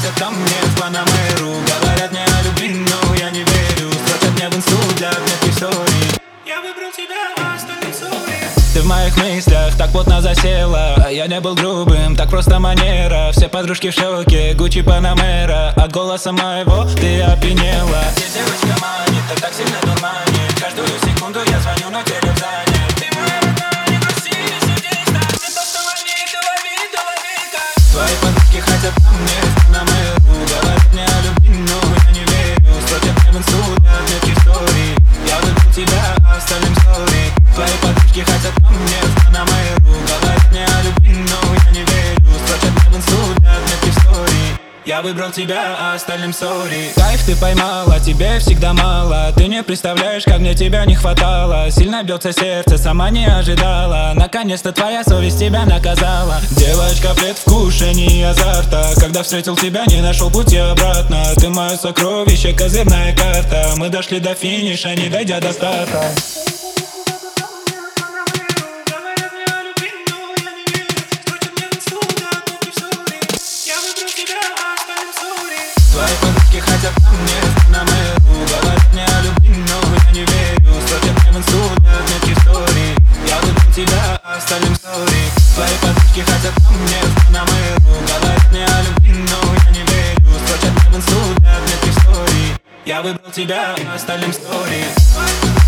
хотят ко мне в Панамеру. Говорят мне о любви, но я не верю. Строчат мне в инсту для отметки в стори. Я выбрал тебя, а остальных сори. Ты в моих мыслях так плотно засела. А я не был грубым, так просто манера. Все подружки в шоке, Гуччи Панамера. От голоса моего ты опьянела. Здесь девочка манит, ты так сильно дурманит. Каждую секунду я звоню, но телефон занят. Ты моя родная, не проси, не судись так. Ты то, что лови, ты лови так. Твои подружки хотят ко мне в Панамеру. Говорят мне о любви, но я не верю. Строчат мне в инсту для отметки в стори. Я выбрал тебя, а остальным сори. Твои подружки хотят ко мне в Панамеру. Говорят мне о любви, но я не верю. Строчат мне в инсту для отметки в стори. Я выбрал тебя, а остальным сори. Кайф ты поймала, тебе всегда мало. Ты не представляешь, как мне тебя не хватало. Сильно бьется сердце, сама не ожидала. Наконец-то твоя совесть тебя наказала. Девочка, предвкушение азарта. Когда встретил тебя, не нашел пути обратно. Ты мое сокровище, козырная карта. Мы дошли до финиша, не дойдя до старта. Твои подружки хотят ко мне в Панамеру. Говорят мне о любви, но я не верю. Строчат мне в инсту для отметки в стори. Я выбрал тебя, а остальным сори. Твои подружки хотят ко мне в Панамеру. Говорят мне о любви, но я не верю. Строчат мне в инсту для отметки в стори. Я выбрал тебя, а остальным сори.